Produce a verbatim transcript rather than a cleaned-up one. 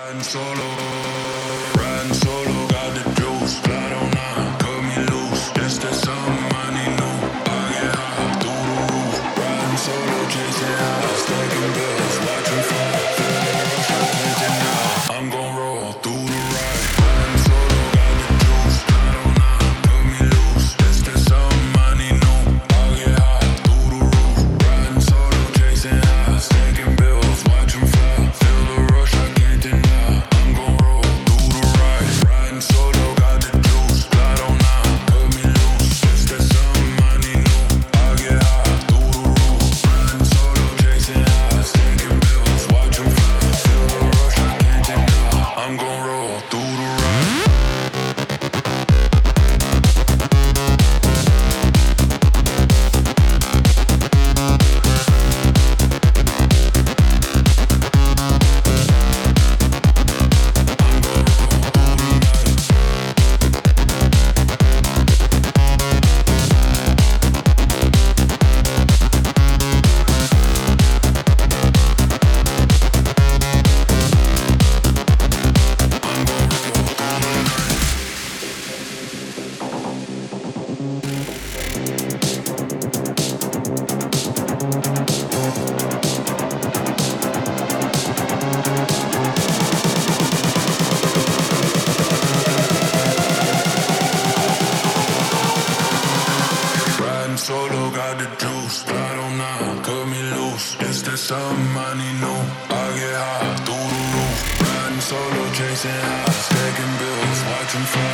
Solo, riding solo, got the juice. Fly on out, cut me loose. Yes, there's something I need new. I get high through the roof. Riding solo, chasing highs, stacking bills, watching fly. Feel the rush, I can't deny. I'm gon' roll through the ride. Riding solo, got the juice. Fly on out, cut me loose. Yes, there's something I need new. I get high through the roof. Riding solo, chasing highs, stacking bills, watching fly. Feel the rush, I can't deny. Solo got the juice, fly on out, cut me loose. Yes, there's something I need new. I get high through the roof. Riding solo, chasing highs, stacking bills, watching fly.